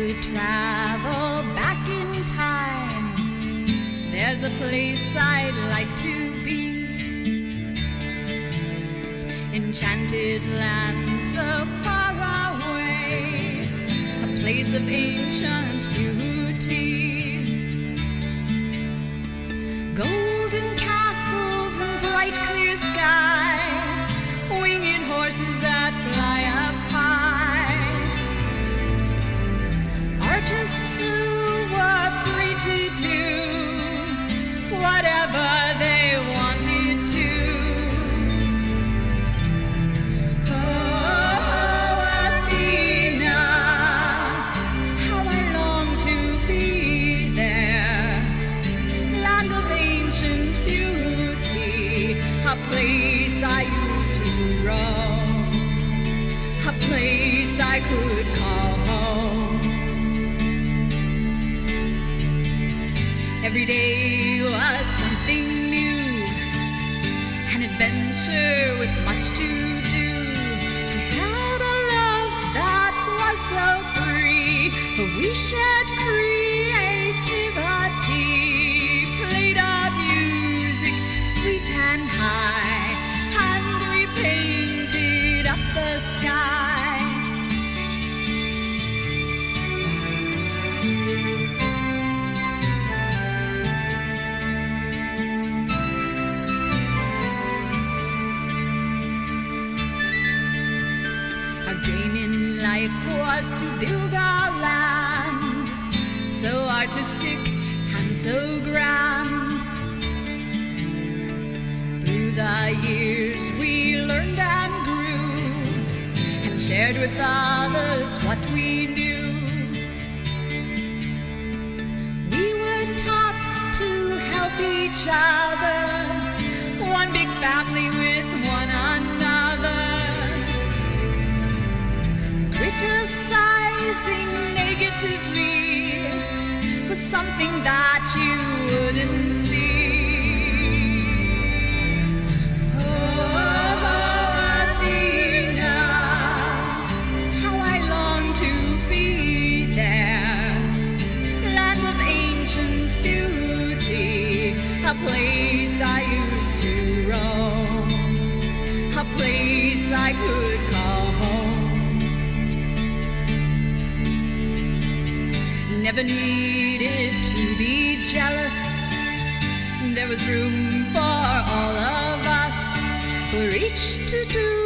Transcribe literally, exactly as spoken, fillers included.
could travel back in time, there's a place I'd like to be. Enchanted land so far away, a place of ancient beauty. Golden castles and bright clear sky, winged horses that fly up high, artists who were free to do whatever they wanted to. Oh, Athena, how I long to be there, land of ancient beauty, a place I used to roam, a place I could call home. Every day was something new, an adventure with much to do. I had a love that was so free, we shared creativity, played our music sweet and high, and we painted up the sky. Our game in life was to build our land, so artistic and so grand. Through the years we learned and grew, and shared with others what we knew. We were taught to help each other, one big family with one another. Criticizing negatively was something that you wouldn't see. Oh, Athena, how I long to be there, land of ancient beauty, a place I used to roam, a place I could call home. Never needed to be jealous, there was room for all of us, for each to do